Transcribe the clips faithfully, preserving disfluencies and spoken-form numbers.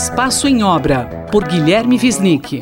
Espaço em Obra, por Guilherme Wisnik.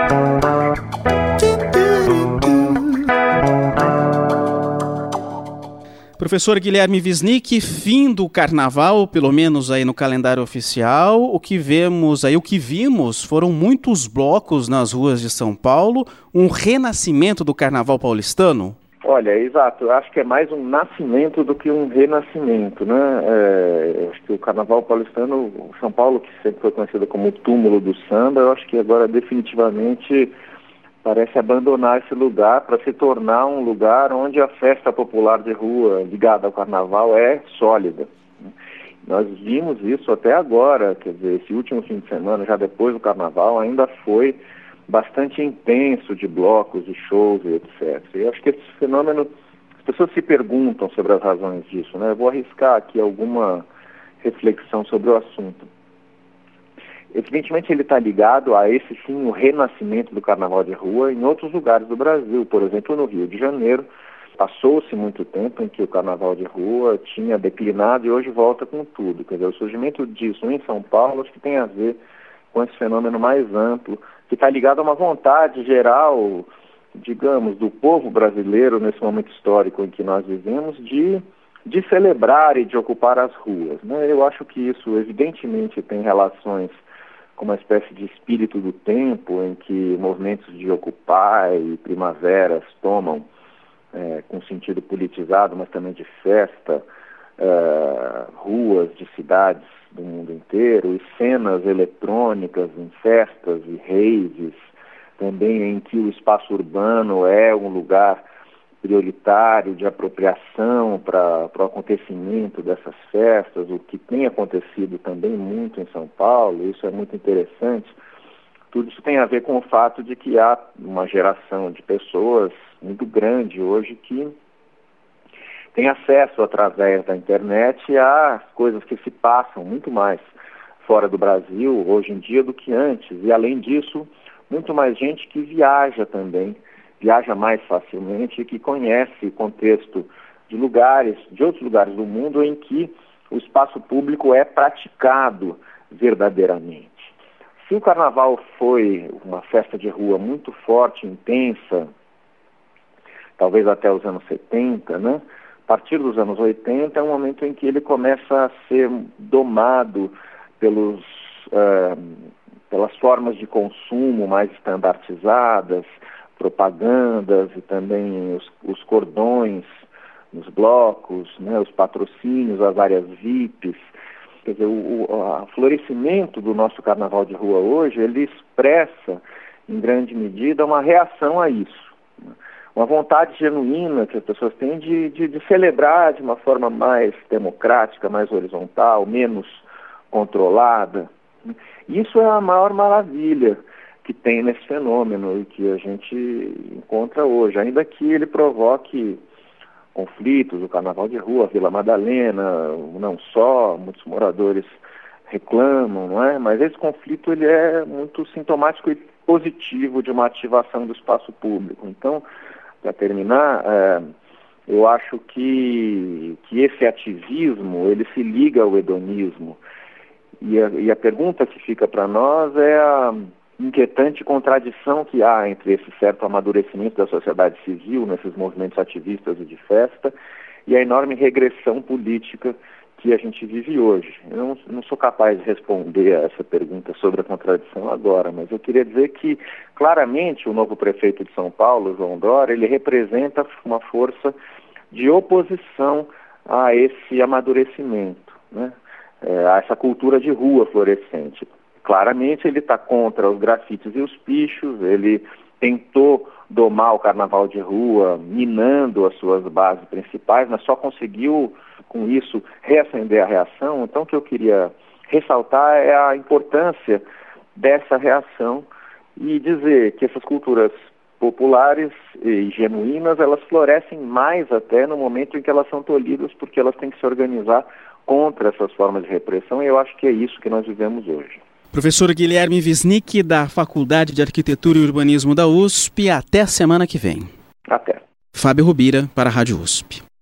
Professor Guilherme Wisnik, fim do carnaval, pelo menos aí no calendário oficial. O que vemos aí, o que vimos foram muitos blocos nas ruas de São Paulo, um renascimento do carnaval paulistano? Olha, exato, eu acho que é mais um nascimento do que um renascimento, né? É, eu acho que o carnaval paulistano, São Paulo, que sempre foi conhecido como o túmulo do samba, eu acho que agora definitivamente parece abandonar esse lugar para se tornar um lugar onde a festa popular de rua ligada ao carnaval é sólida. Nós vimos isso até agora, quer dizer, esse último fim de semana, já depois do carnaval, ainda foi bastante intenso de blocos, de shows e etcétera. E eu acho que esse fenômeno, as pessoas se perguntam sobre as razões disso, né? Eu vou arriscar aqui alguma reflexão sobre o assunto. Evidentemente ele está ligado a esse sim, o renascimento do carnaval de rua em outros lugares do Brasil. Por exemplo, no Rio de Janeiro, passou-se muito tempo em que o carnaval de rua tinha declinado e hoje volta com tudo. Quer dizer, o surgimento disso em São Paulo acho que tem a ver com esse fenômeno mais amplo, que está ligado a uma vontade geral, digamos, do povo brasileiro nesse momento histórico em que nós vivemos, de, de celebrar e de ocupar as ruas, né? Eu acho que isso evidentemente tem relações com uma espécie de espírito do tempo, em que movimentos de ocupar e primaveras tomam, é, com sentido politizado, mas também de festa, é, ruas de cidades do mundo inteiro, e cenas eletrônicas em festas e raves, também em que o espaço urbano é um lugar prioritário de apropriação para o acontecimento dessas festas, o que tem acontecido também muito em São Paulo, isso é muito interessante. Tudo isso tem a ver com o fato de que há uma geração de pessoas muito grande hoje que tem acesso através da internet a coisas que se passam muito mais fora do Brasil hoje em dia do que antes. E além disso, muito mais gente que viaja também, viaja mais facilmente e que conhece o contexto de lugares, de outros lugares do mundo em que o espaço público é praticado verdadeiramente. Se o carnaval foi uma festa de rua muito forte, intensa, talvez até os anos setenta, né? A partir dos anos oitenta é um momento em que ele começa a ser domado pelos, uh, pelas formas de consumo mais estandartizadas, propagandas e também os, os cordões nos blocos, né, os patrocínios, as áreas V I Ps. Quer dizer, o, o florescimento do nosso carnaval de rua hoje, ele expressa, em grande medida, uma reação a isso. Uma vontade genuína que as pessoas têm de, de, de celebrar de uma forma mais democrática, mais horizontal, menos controlada. Isso é a maior maravilha que tem nesse fenômeno e que a gente encontra hoje, ainda que ele provoque conflitos, o carnaval de rua, a Vila Madalena, não só, muitos moradores reclamam, não é? Mas esse conflito ele é muito sintomático e positivo de uma ativação do espaço público. Então, para terminar, é, eu acho que, que esse ativismo, ele se liga ao hedonismo. E a, e a pergunta que fica para nós é a inquietante contradição que há entre esse certo amadurecimento da sociedade civil, nesses movimentos ativistas e de festa, e a enorme regressão política que a gente vive hoje. Eu não, não sou capaz de responder a essa pergunta sobre a contradição agora, mas eu queria dizer que, claramente, o novo prefeito de São Paulo, João Dória, ele representa uma força de oposição a esse amadurecimento, né? É, a essa cultura de rua florescente. Claramente, ele está contra os grafites e os pichos, ele tentou domar o carnaval de rua, minando as suas bases principais, mas só conseguiu, com isso, reacender a reação. Então, o que eu queria ressaltar é a importância dessa reação e dizer que essas culturas populares e genuínas, elas florescem mais até no momento em que elas são tolhidas, porque elas têm que se organizar contra essas formas de repressão, e eu acho que é isso que nós vivemos hoje. Professor Guilherme Wisnik, da Faculdade de Arquitetura e Urbanismo da U S P, até a semana que vem. Até. Fábio Rubira, para a Rádio U S P.